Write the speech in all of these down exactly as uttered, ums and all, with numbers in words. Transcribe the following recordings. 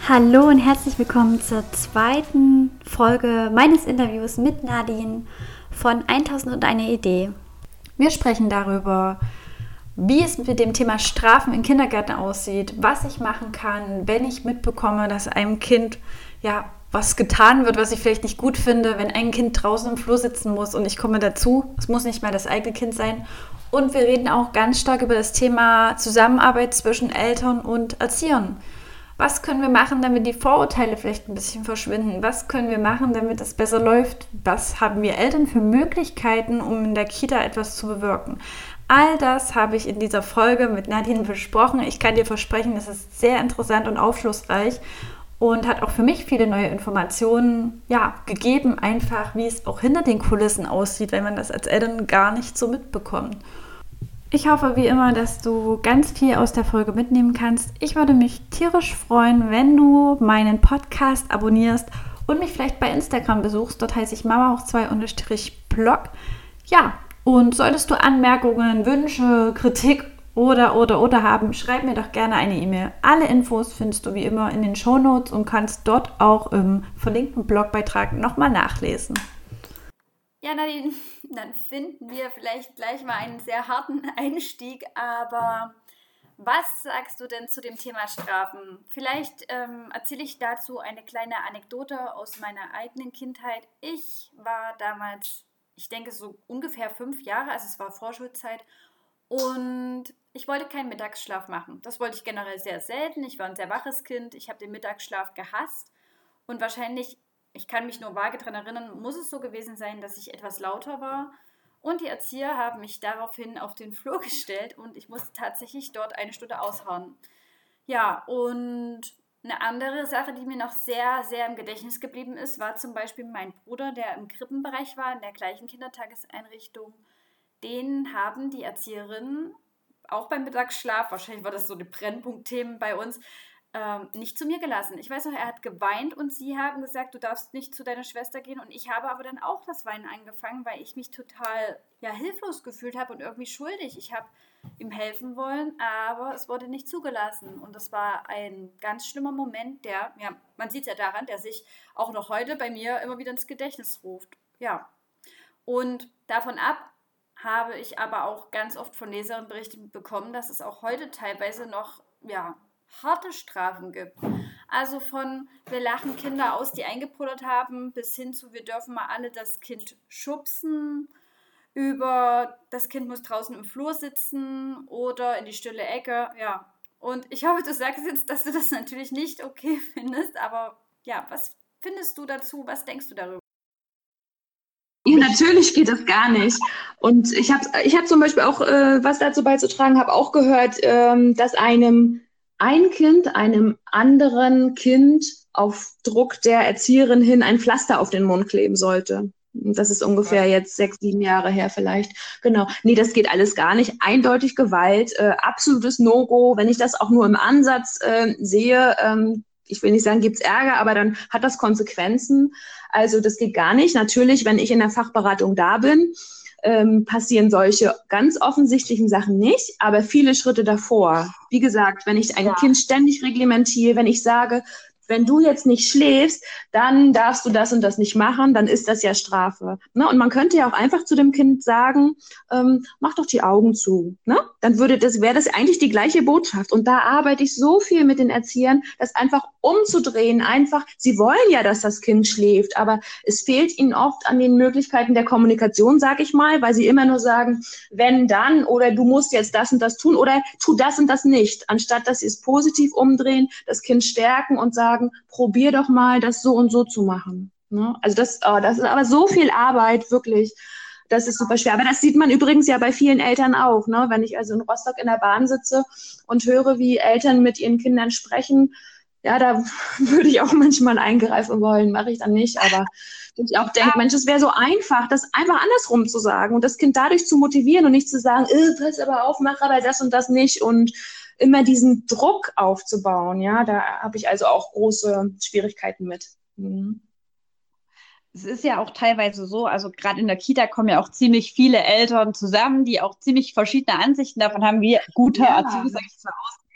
Hallo und herzlich willkommen zur zweiten Folge meines Interviews mit Nadine von tausendundeine Idee. Wir sprechen darüber, wie es mit dem Thema Strafen in Kindergärten aussieht, was ich machen kann, wenn ich mitbekomme, dass einem Kind ja was getan wird, was ich vielleicht nicht gut finde, wenn ein Kind draußen im Flur sitzen muss und ich komme dazu. Es muss nicht mal das eigene Kind sein. Und wir reden auch ganz stark über das Thema Zusammenarbeit zwischen Eltern und Erziehern. Was können wir machen, damit die Vorurteile vielleicht ein bisschen verschwinden? Was können wir machen, damit es besser läuft? Was haben wir Eltern für Möglichkeiten, um in der Kita etwas zu bewirken? All das habe ich in dieser Folge mit Nadine besprochen. Ich kann dir versprechen, es ist sehr interessant und aufschlussreich und hat auch für mich viele neue Informationen ja, gegeben, einfach wie es auch hinter den Kulissen aussieht, wenn man das als Eltern gar nicht so mitbekommt. Ich hoffe wie immer, dass du ganz viel aus der Folge mitnehmen kannst. Ich würde mich tierisch freuen, wenn du meinen Podcast abonnierst und mich vielleicht bei Instagram besuchst. Dort heiße ich mama hoch zwei blog. Ja, und solltest du Anmerkungen, Wünsche, Kritik oder, oder, oder haben, schreib mir doch gerne eine E-Mail. Alle Infos findest du wie immer in den Shownotes und kannst dort auch im verlinkten Blogbeitrag nochmal nachlesen. Ja, Nadine, dann finden wir vielleicht gleich mal einen sehr harten Einstieg, aber was sagst du denn zu dem Thema Strafen? Vielleicht ähm, erzähle ich dazu eine kleine Anekdote aus meiner eigenen Kindheit. Ich war damals, ich denke so ungefähr fünf Jahre, also es war Vorschulzeit, und ich wollte keinen Mittagsschlaf machen. Das wollte ich generell sehr selten. Ich war ein sehr waches Kind, ich habe den Mittagsschlaf gehasst und wahrscheinlich, ich kann mich nur vage daran erinnern, muss es so gewesen sein, dass ich etwas lauter war. Und die Erzieher haben mich daraufhin auf den Flur gestellt und ich musste tatsächlich dort eine Stunde ausharren. Ja, und eine andere Sache, die mir noch sehr, sehr im Gedächtnis geblieben ist, war zum Beispiel mein Bruder, der im Krippenbereich war, in der gleichen Kindertageseinrichtung. Den haben die Erzieherinnen, auch beim Mittagsschlaf, wahrscheinlich war das so ein Brennpunktthema bei uns, Ähm, nicht zu mir gelassen. Ich weiß noch, er hat geweint und sie haben gesagt, du darfst nicht zu deiner Schwester gehen, und ich habe aber dann auch das Weinen angefangen, weil ich mich total ja, hilflos gefühlt habe und irgendwie schuldig. Ich habe ihm helfen wollen, aber es wurde nicht zugelassen und das war ein ganz schlimmer Moment, der, ja, man sieht es ja daran, der sich auch noch heute bei mir immer wieder ins Gedächtnis ruft. Ja, und davon ab habe ich aber auch ganz oft von Leserinnen berichtet bekommen, dass es auch heute teilweise noch, ja, harte Strafen gibt. Also von wir lachen Kinder aus, die eingepullert haben, bis hin zu wir dürfen mal alle das Kind schubsen, über das Kind muss draußen im Flur sitzen oder in die stille Ecke, ja. Und ich hoffe, du sagst jetzt, dass du das natürlich nicht okay findest, aber ja, was findest du dazu? Was denkst du darüber? Ja, natürlich geht das gar nicht. Und ich habe ich hab zum Beispiel auch, äh, was dazu beizutragen, habe auch gehört, ähm, dass einem ein Kind einem anderen Kind auf Druck der Erzieherin hin ein Pflaster auf den Mund kleben sollte. Das ist ungefähr jetzt sechs, sieben Jahre her vielleicht. Genau. Nee, das geht alles gar nicht. Eindeutig Gewalt, äh, absolutes No-Go. Wenn ich das auch nur im Ansatz äh, sehe, ähm, ich will nicht sagen, gibt's Ärger, aber dann hat das Konsequenzen. Also das geht gar nicht. Natürlich, wenn ich in der Fachberatung da bin, ähm, passieren solche ganz offensichtlichen Sachen nicht, aber viele Schritte davor. Wie gesagt, wenn ich ein ja. Kind ständig reglementiere, wenn ich sage, wenn du jetzt nicht schläfst, dann darfst du das und das nicht machen, dann ist das ja Strafe. Ne? Und man könnte ja auch einfach zu dem Kind sagen, ähm, mach doch die Augen zu. Ne? Dann würde das, wäre das eigentlich die gleiche Botschaft. Und da arbeite ich so viel mit den Erziehern, das einfach umzudrehen. Einfach, sie wollen ja, dass das Kind schläft, aber es fehlt ihnen oft an den Möglichkeiten der Kommunikation, sag ich mal, weil sie immer nur sagen, wenn dann, oder du musst jetzt das und das tun, oder tu das und das nicht, anstatt dass sie es positiv umdrehen, das Kind stärken und sagen, probier doch mal, das so und so zu machen. Ne? Also das, oh, das ist aber so viel Arbeit, wirklich. Das ist super schwer. Aber das sieht man übrigens ja bei vielen Eltern auch. Ne? Wenn ich also in Rostock in der Bahn sitze und höre, wie Eltern mit ihren Kindern sprechen, ja, da würde ich auch manchmal eingreifen wollen, mache ich dann nicht. Aber ich auch denke, Mensch, es wäre so einfach, das einfach andersrum zu sagen und das Kind dadurch zu motivieren und nicht zu sagen, äh, pass aber auf, mach aber das und das nicht und immer diesen Druck aufzubauen, ja, da habe ich also auch große Schwierigkeiten mit. Mhm. Es ist ja auch teilweise so, also gerade in der Kita kommen ja auch ziemlich viele Eltern zusammen, die auch ziemlich verschiedene Ansichten davon haben, wie gute ja. Erziehung, sag ich mal, aussieht.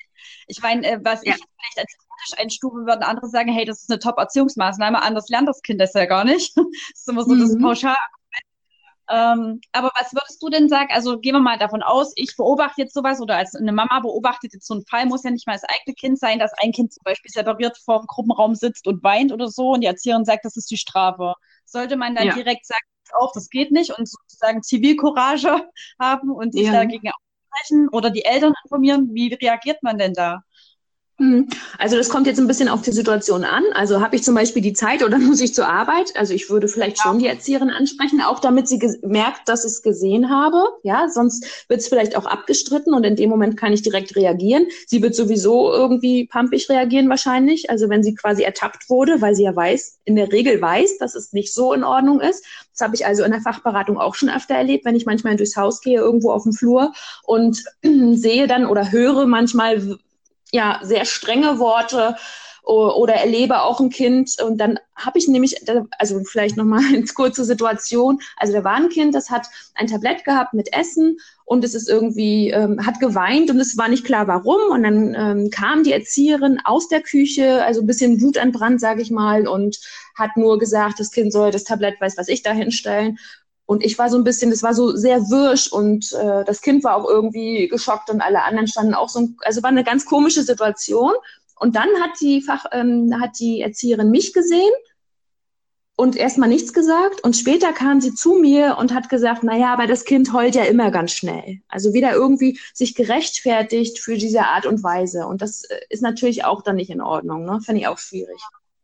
Ich meine, äh, was Ja. ich vielleicht als kritisch einstufe, würden andere sagen, hey, das ist eine Top-Erziehungsmaßnahme, anders lernt das Kind das ja gar nicht. Das ist immer so das Mhm. Pauschal. Ähm, aber was würdest du denn sagen? Also gehen wir mal davon aus, ich beobachte jetzt sowas oder als eine Mama beobachtet jetzt so einen Fall, muss ja nicht mal das eigene Kind sein, dass ein Kind zum Beispiel separiert vor dem Gruppenraum sitzt und weint oder so und die Erzieherin sagt, das ist die Strafe. Sollte man dann Ja. direkt sagen, pass auf, das geht nicht und sozusagen Zivilcourage haben und sich Ja. dagegen aussprechen oder die Eltern informieren? Wie reagiert man denn da? Hm. Also das kommt jetzt ein bisschen auf die Situation an. Also habe ich zum Beispiel die Zeit oder muss ich zur Arbeit? Also ich würde vielleicht schon die Erzieherin ansprechen, auch damit sie ge- merkt, dass ich es gesehen habe. Ja, sonst wird es vielleicht auch abgestritten und in dem Moment kann ich direkt reagieren. Sie wird sowieso irgendwie pampig reagieren wahrscheinlich. Also wenn sie quasi ertappt wurde, weil sie ja weiß, in der Regel weiß, dass es nicht so in Ordnung ist. Das habe ich also in der Fachberatung auch schon öfter erlebt, wenn ich manchmal durchs Haus gehe, irgendwo auf dem Flur und sehe dann oder höre manchmal ja, sehr strenge Worte o- oder erlebe auch ein Kind. Und dann habe ich nämlich, also vielleicht nochmal eine kurze Situation. Also da war ein Kind, das hat ein Tablett gehabt mit Essen und es ist irgendwie, ähm, hat geweint und es war nicht klar, warum. Und dann ähm, kam die Erzieherin aus der Küche, also ein bisschen wutentbrannt, sage ich mal, und hat nur gesagt, das Kind soll das Tablett, weiß was ich, da hinstellen. Und ich war so ein bisschen, das war so sehr wirsch und äh, das Kind war auch irgendwie geschockt und alle anderen standen auch so, also war eine ganz komische Situation. Und dann hat die Fach, ähm, hat die Erzieherin mich gesehen und erstmal nichts gesagt. Und später kam sie zu mir und hat gesagt, naja, aber das Kind heult ja immer ganz schnell. Also wieder irgendwie sich gerechtfertigt für diese Art und Weise. Und das äh, ist natürlich auch dann nicht in Ordnung, ne? Finde ich auch schwierig.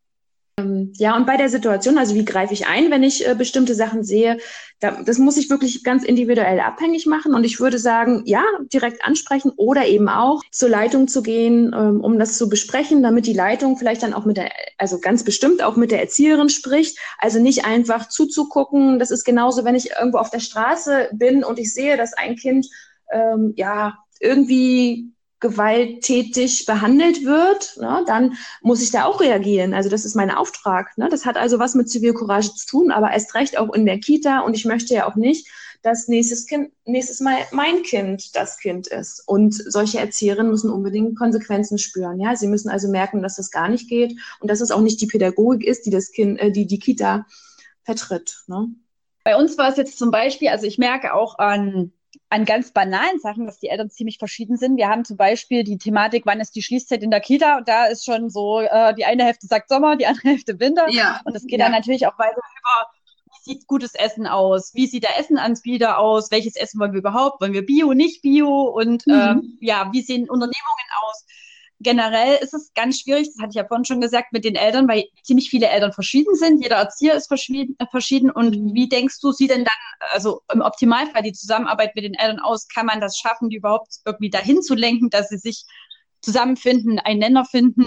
Ja, und bei der Situation, also wie greife ich ein, wenn ich äh, bestimmte Sachen sehe, da, das muss ich wirklich ganz individuell abhängig machen. Und ich würde sagen, ja, direkt ansprechen oder eben auch zur Leitung zu gehen, ähm, um das zu besprechen, damit die Leitung vielleicht dann auch mit der, also ganz bestimmt auch mit der Erzieherin spricht. Also nicht einfach zuzugucken. Das ist genauso, wenn ich irgendwo auf der Straße bin und ich sehe, dass ein Kind ähm, ja irgendwie gewalttätig behandelt wird, ne, dann muss ich da auch reagieren. Also das ist mein Auftrag. Ne? Das hat also was mit Zivilcourage zu tun, aber erst recht auch in der Kita. Und ich möchte ja auch nicht, dass nächstes Kind, nächstes Mal mein Kind das Kind ist. Und solche Erzieherinnen müssen unbedingt Konsequenzen spüren. Ja, sie müssen also merken, dass das gar nicht geht und dass es auch nicht die Pädagogik ist, die das Kind, äh, die die Kita vertritt. Ne? Bei uns war es jetzt zum Beispiel, also ich merke auch an, an ganz banalen Sachen, dass die Eltern ziemlich verschieden sind. Wir haben zum Beispiel die Thematik, wann ist die Schließzeit in der Kita? Und da ist schon so, äh, die eine Hälfte sagt Sommer, die andere Hälfte Winter. Ja, Und es geht ja. dann natürlich auch weiter über, wie sieht gutes Essen aus? Wie sieht der Essenanbieter aus? Welches Essen wollen wir überhaupt? Wollen wir Bio, nicht Bio? Und äh, Mhm. ja, wie sehen Unternehmungen aus? Generell ist es ganz schwierig, das hatte ich ja vorhin schon gesagt, mit den Eltern, weil ziemlich viele Eltern verschieden sind. Jeder Erzieher ist verschieden. Äh, verschieden. Und Mhm. wie denkst du, sieht denn dann, also im Optimalfall die Zusammenarbeit mit den Eltern aus? Kann man das schaffen, die überhaupt irgendwie dahin zu lenken, dass sie sich zusammenfinden, einen Nenner finden?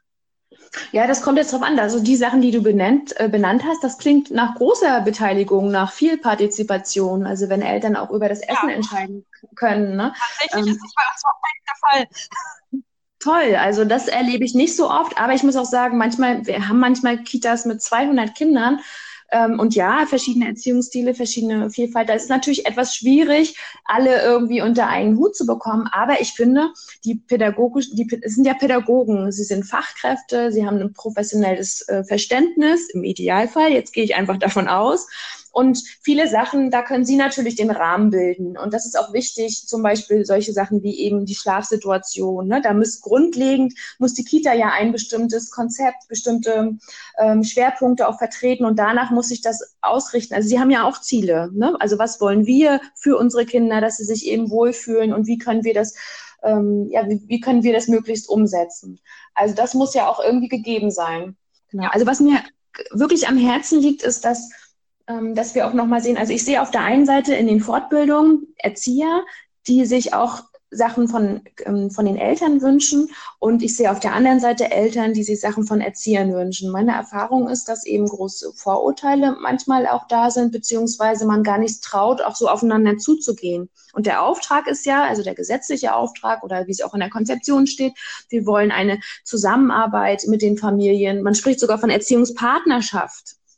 Ja, das kommt jetzt drauf an. Also die Sachen, die du benannt, äh, benannt hast, das klingt nach großer Beteiligung, nach viel Partizipation. Also wenn Eltern auch über das Essen Ja. entscheiden können. Ne? Tatsächlich Ähm, ist das bei uns auch der Fall. Toll, also das erlebe ich nicht so oft, aber ich muss auch sagen, manchmal, wir haben manchmal Kitas mit zweihundert Kindern ähm, und ja, verschiedene Erziehungsstile, verschiedene Vielfalt. Da ist es natürlich etwas schwierig, alle irgendwie unter einen Hut zu bekommen, aber ich finde, die pädagogisch, die es sind ja Pädagogen, sie sind Fachkräfte, sie haben ein professionelles äh, Verständnis, im Idealfall, jetzt gehe ich einfach davon aus. Und viele Sachen, da können Sie natürlich den Rahmen bilden. Und das ist auch wichtig, zum Beispiel solche Sachen wie eben die Schlafsituation. Ne? Da muss grundlegend, muss die Kita ja ein bestimmtes Konzept, bestimmte ähm, Schwerpunkte auch vertreten und danach muss sich das ausrichten. Also Sie haben ja auch Ziele. Ne? Also was wollen wir für unsere Kinder, dass sie sich eben wohlfühlen und wie können wir das, ähm, ja, wie, wie können wir das möglichst umsetzen? Also das muss ja auch irgendwie gegeben sein. Genau. Also was mir wirklich am Herzen liegt, ist, dass dass wir auch nochmal sehen, also ich sehe auf der einen Seite in den Fortbildungen Erzieher, die sich auch Sachen von, von den Eltern wünschen und ich sehe auf der anderen Seite Eltern, die sich Sachen von Erziehern wünschen. Meine Erfahrung ist, dass eben große Vorurteile manchmal auch da sind, beziehungsweise man gar nicht traut, auch so aufeinander zuzugehen. Und der Auftrag ist ja, also der gesetzliche Auftrag oder wie es auch in der Konzeption steht, wir wollen eine Zusammenarbeit mit den Familien. Man spricht sogar von Erziehungspartnerschaft.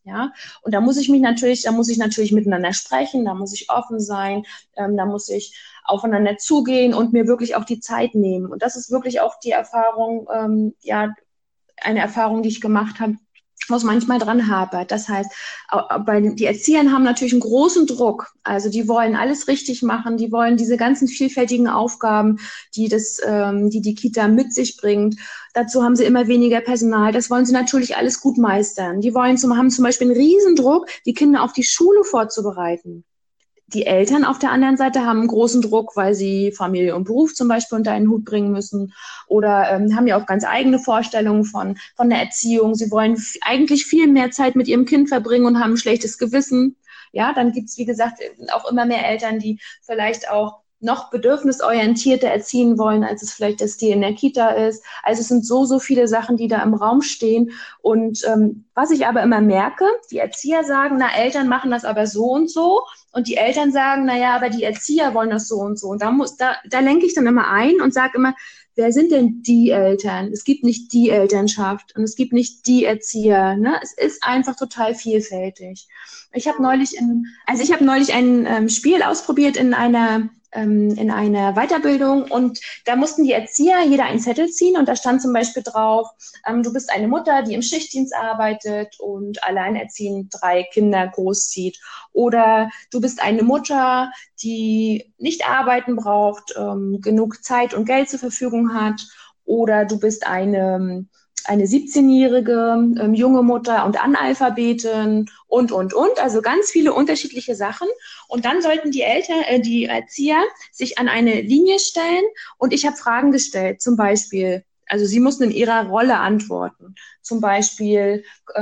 Ja, und da muss ich mich natürlich, da muss ich natürlich miteinander sprechen, da muss ich offen sein, ähm, da muss ich aufeinander zugehen und mir wirklich auch die Zeit nehmen. Und das ist wirklich auch die Erfahrung, ähm, ja, eine Erfahrung, die ich gemacht habe, wo es manchmal dran hapert. Das heißt, bei die Erziehern haben natürlich einen großen Druck. Also die wollen alles richtig machen, die wollen diese ganzen vielfältigen Aufgaben, die das, ähm, die die Kita mit sich bringt. Dazu haben sie immer weniger Personal. Das wollen sie natürlich alles gut meistern. Die wollen zum, haben zum Beispiel einen Riesendruck, die Kinder auf die Schule vorzubereiten. Die Eltern auf der anderen Seite haben einen großen Druck, weil sie Familie und Beruf zum Beispiel unter einen Hut bringen müssen oder ähm, haben ja auch ganz eigene Vorstellungen von, von der Erziehung. Sie wollen f- eigentlich viel mehr Zeit mit ihrem Kind verbringen und haben ein schlechtes Gewissen. Ja, dann gibt's wie gesagt, auch immer mehr Eltern, die vielleicht auch noch bedürfnisorientierter erziehen wollen, als es vielleicht das die in der Kita ist. Also es sind so, so viele Sachen, die da im Raum stehen. Und ähm, was ich aber immer merke, die Erzieher sagen, na, Eltern machen das aber so und so. Und die Eltern sagen, na ja, aber die Erzieher wollen das so und so. Und da muss, da, da lenke ich dann immer ein und sage immer, wer sind denn die Eltern? Es gibt nicht die Elternschaft und es gibt nicht die Erzieher. Ne? Es ist einfach total vielfältig. Ich habe neulich in, also ich habe neulich ein ähm, Spiel ausprobiert in einer ähm, in einer Weiterbildung und da mussten die Erzieher jeder einen Zettel ziehen und da stand zum Beispiel drauf, ähm, du bist eine Mutter, die im Schichtdienst arbeitet und alleinerziehend drei Kinder großzieht. Oder du bist eine Mutter, die nicht arbeiten braucht, ähm, genug Zeit und Geld zur Verfügung hat. Oder du bist eine, eine siebzehnjährige ähm, junge Mutter und Analphabetin und, und, und. Also ganz viele unterschiedliche Sachen. Und dann sollten die Eltern, äh, die Erzieher sich an eine Linie stellen und ich habe Fragen gestellt, zum Beispiel, also sie mussten in ihrer Rolle antworten. Zum Beispiel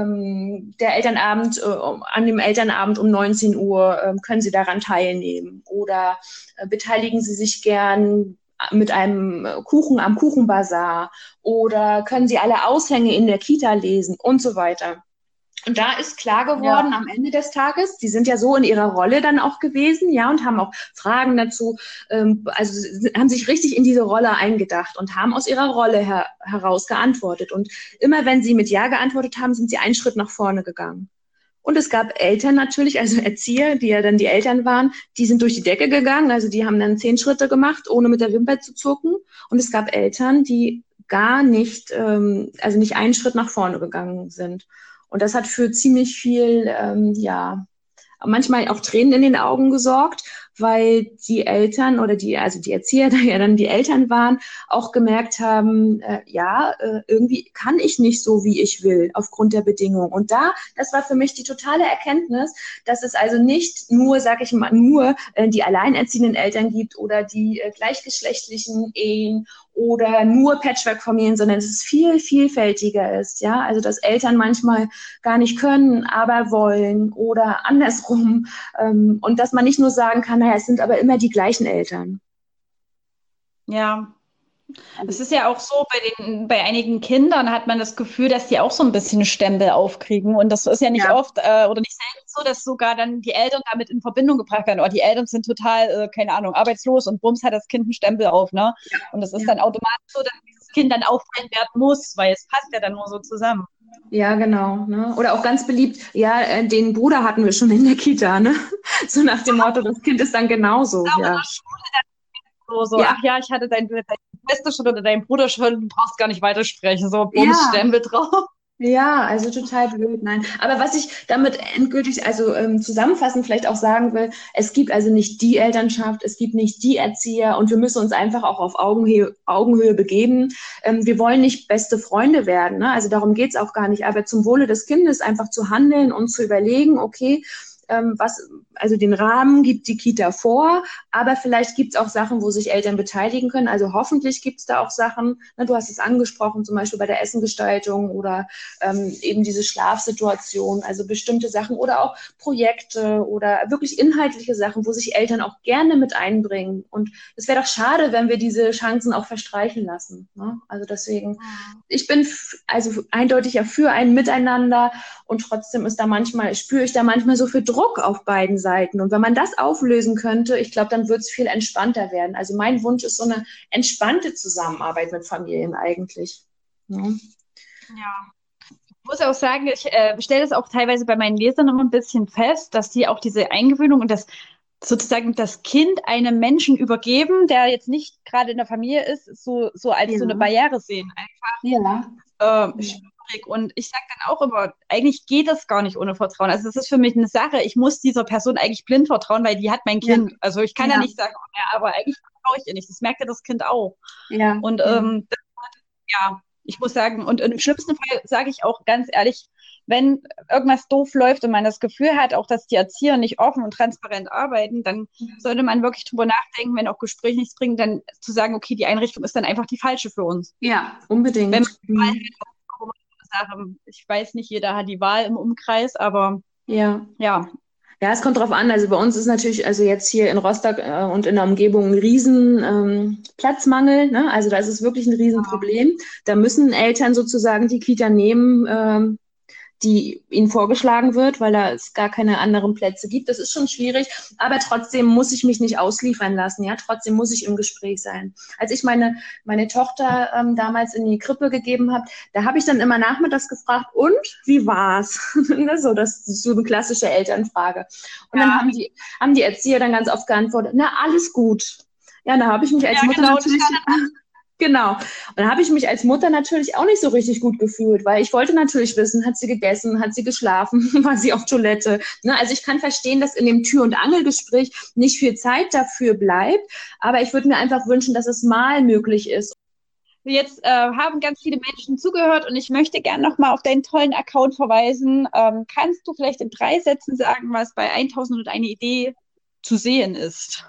ähm, der Elternabend, äh, an dem Elternabend um neunzehn Uhr äh, können Sie daran teilnehmen oder äh, beteiligen Sie sich gern mit einem Kuchen am Kuchenbazar oder können Sie alle Aushänge in der Kita lesen und so weiter. Und da ist klar geworden Ja. am Ende des Tages, die sind ja so in ihrer Rolle dann auch gewesen, ja, und haben auch Fragen dazu, ähm, also sie haben sich richtig in diese Rolle eingedacht und haben aus ihrer Rolle her heraus geantwortet. Und immer wenn sie mit Ja geantwortet haben, sind sie einen Schritt nach vorne gegangen. Und es gab Eltern natürlich, also Erzieher, die ja dann die Eltern waren, die sind durch die Decke gegangen, also die haben dann zehn Schritte gemacht, ohne mit der Wimper zu zucken. Und es gab Eltern, die gar nicht, ähm, also nicht einen Schritt nach vorne gegangen sind. Und das hat für ziemlich viel, ähm, ja, manchmal auch Tränen in den Augen gesorgt, weil die Eltern oder die, also die Erzieher, da ja dann die Eltern waren, auch gemerkt haben, äh, ja, äh, irgendwie kann ich nicht so, wie ich will, aufgrund der Bedingungen. Und da, das war für mich die totale Erkenntnis, dass es also nicht nur, sag ich mal, nur äh, die alleinerziehenden Eltern gibt oder die äh, gleichgeschlechtlichen Ehen oder nur Patchwork-Familien, sondern dass es viel vielfältiger ist, ja, also dass Eltern manchmal gar nicht können, aber wollen oder andersrum ähm, und dass man nicht nur sagen kann, naja, es sind aber immer die gleichen Eltern. Ja, es ist ja auch so, bei den, bei einigen Kindern hat man das Gefühl, dass die auch so ein bisschen Stempel aufkriegen. Und das ist ja nicht Ja, oft äh, oder nicht selten so, dass sogar dann die Eltern damit in Verbindung gebracht werden. Oder die Eltern sind total, äh, keine Ahnung, arbeitslos und bums hat das Kind einen Stempel auf, ne? Und das ist ja. dann automatisch so, dass dieses Kind dann auffallen werden muss, weil es passt ja dann nur so zusammen. Ja, genau. Ne? Oder auch ganz beliebt, ja, äh, den Bruder hatten wir schon in der Kita, ne? So nach dem Motto, das Kind ist dann genauso, Auch in ja. der Schule so, so, Ja, ach ja, ich hatte dein, deine Schwester schon oder deinen Bruder schon, du brauchst gar nicht weitersprechen. So, bums, ja, Stempel drauf. ja, also total blöd, nein. Aber was ich damit endgültig, also ähm, zusammenfassend vielleicht auch sagen will, es gibt also nicht die Elternschaft, es gibt nicht die Erzieher und wir müssen uns einfach auch auf Augenhöhe, Augenhöhe begeben. Ähm, wir wollen nicht beste Freunde werden, ne? Also darum geht's auch gar nicht. Aber zum Wohle des Kindes einfach zu handeln und zu überlegen, okay, ähm, was, also den Rahmen gibt die Kita vor, aber vielleicht gibt es auch Sachen, wo sich Eltern beteiligen können. Also hoffentlich gibt es da auch Sachen, ne, du hast es angesprochen, zum Beispiel bei der Essengestaltung oder ähm, eben diese Schlafsituation, also bestimmte Sachen oder auch Projekte oder wirklich inhaltliche Sachen, wo sich Eltern auch gerne mit einbringen. Und es wäre doch schade, wenn wir diese Chancen auch verstreichen lassen. Ne? Also deswegen, ich bin f- also eindeutig ja für ein Miteinander und trotzdem ist da manchmal, spüre ich da manchmal so viel Druck auf beiden Seiten. Und wenn man das auflösen könnte, ich glaube, dann wird es viel entspannter werden. Also mein Wunsch ist so eine entspannte Zusammenarbeit mit Familien eigentlich. Ja. Ja. Ich muss auch sagen, ich äh, stelle das auch teilweise bei meinen Lesern immer ein bisschen fest, dass die auch diese Eingewöhnung und das sozusagen das Kind einem Menschen übergeben, der jetzt nicht gerade in der Familie ist, so, so als Ja. so eine Barriere sehen. Ja. Einfach äh, schwierig. Und ich sage dann auch immer, eigentlich geht das gar nicht ohne Vertrauen. Also das ist für mich eine Sache, ich muss dieser Person eigentlich blind vertrauen, weil die hat mein Kind. Ja. Also ich kann ja, Ja. nicht sagen, oh, ja, aber eigentlich vertraue ich ihr nicht. Das merkt ja das Kind auch. Ja. Und Ja. ähm, das, ja, ich muss sagen, und im schlimmsten Fall sage ich auch ganz ehrlich, wenn irgendwas doof läuft und man das Gefühl hat, auch dass die Erzieher nicht offen und transparent arbeiten, dann sollte man wirklich drüber nachdenken, wenn auch Gespräche nichts bringen, dann zu sagen, okay, die Einrichtung ist dann einfach die falsche für uns. Ja, unbedingt. Wenn man Mhm. sagen, ich weiß nicht, jeder hat die Wahl im Umkreis, aber Ja. ja. Ja, es kommt drauf an. Also bei uns ist natürlich, also jetzt hier in Rostock äh, und in der Umgebung ein riesen ähm, Platzmangel. Ne? Also da ist es wirklich ein Riesenproblem. Da müssen Eltern sozusagen die Kita nehmen, ähm, die ihnen vorgeschlagen wird, weil da es gar keine anderen Plätze gibt. Das ist schon schwierig, aber trotzdem muss ich mich nicht ausliefern lassen. Ja, trotzdem muss ich im Gespräch sein. Als ich meine meine Tochter ähm, damals in die Krippe gegeben habe, da habe ich dann immer nachmittags gefrcht, und wie war's? So, das ist so eine klassische Elternfrage. Und Ja. dann haben die haben die Erzieher dann ganz oft geantwortet, na, alles gut. Ja, da habe ich mich als Ja, Mutter genau, natürlich Genau. Und da habe ich mich als Mutter natürlich auch nicht so richtig gut gefühlt, weil ich wollte natürlich wissen, hat sie gegessen, hat sie geschlafen, war sie auf Toilette. Ne? Also ich kann verstehen, dass in dem Tür- und Angelgespräch nicht viel Zeit dafür bleibt, aber ich würde mir einfach wünschen, dass es mal möglich ist. Jetzt äh, haben ganz viele Menschen zugehört und ich möchte gerne nochmal auf deinen tollen Account verweisen. Ähm, kannst du vielleicht in drei Sätzen sagen, was bei tausendundeine Idee zu sehen ist?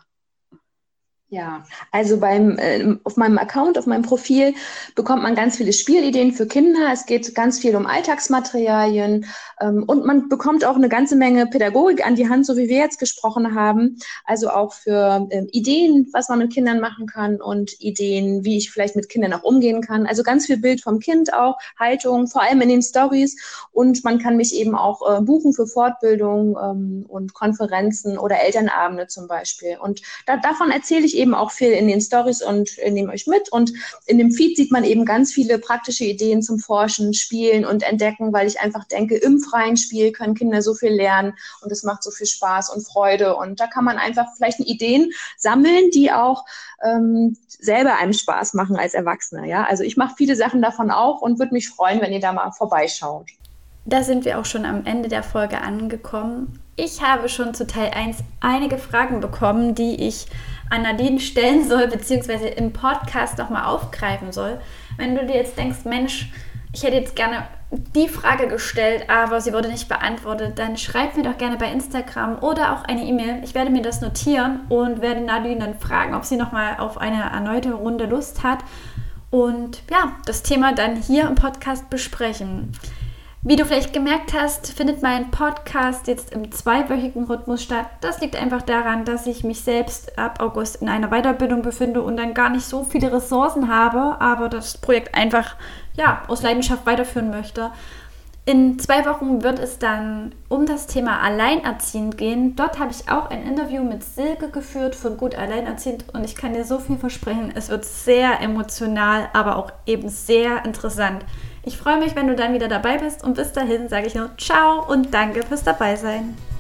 Ja, also beim, äh, auf meinem Account, auf meinem Profil bekommt man ganz viele Spielideen für Kinder. Es geht ganz viel um Alltagsmaterialien ähm, und man bekommt auch eine ganze Menge Pädagogik an die Hand, so wie wir jetzt gesprochen haben. Also auch für ähm, Ideen, was man mit Kindern machen kann und Ideen, wie ich vielleicht mit Kindern auch umgehen kann. Also ganz viel Bild vom Kind auch, Haltung, vor allem in den Stories. Und man kann mich eben auch äh, buchen für Fortbildung ähm, und Konferenzen oder Elternabende zum Beispiel. Und da, davon erzähle ich eben auch viel in den Stories und äh, nehme euch mit. Und in dem Feed sieht man eben ganz viele praktische Ideen zum Forschen, Spielen und Entdecken, weil ich einfach denke, im freien Spiel können Kinder so viel lernen und es macht so viel Spaß und Freude. Und da kann man einfach vielleicht Ideen sammeln, die auch ähm, selber einem Spaß machen als Erwachsener. Ja? Also ich mache viele Sachen davon auch und würde mich freuen, wenn ihr da mal vorbeischaut. Da sind wir auch schon am Ende der Folge angekommen. Ich habe schon zu Teil eins einige Fragen bekommen, die ich an Nadine stellen soll, beziehungsweise im Podcast nochmal aufgreifen soll. Wenn du dir jetzt denkst, Mensch, ich hätte jetzt gerne die Frage gestellt, aber sie wurde nicht beantwortet, dann schreib mir doch gerne bei Instagram oder auch eine E-Mail. Ich werde mir das notieren und werde Nadine dann fragen, ob sie nochmal auf eine erneute Runde Lust hat und ja, das Thema dann hier im Podcast besprechen. Wie du vielleicht gemerkt hast, findet mein Podcast jetzt im zweiwöchigen Rhythmus statt. Das liegt einfach daran, dass ich mich selbst ab August in einer Weiterbildung befinde und dann gar nicht so viele Ressourcen habe, aber das Projekt einfach ja, aus Leidenschaft weiterführen möchte. In zwei Wochen wird es dann um das Thema Alleinerziehend gehen. Dort habe ich auch ein Interview mit Silke geführt von Gut Alleinerziehend und ich kann dir so viel versprechen, es wird sehr emotional, aber auch eben sehr interessant. Ich freue mich, wenn du dann wieder dabei bist und bis dahin sage ich nur Ciao und danke fürs Dabeisein.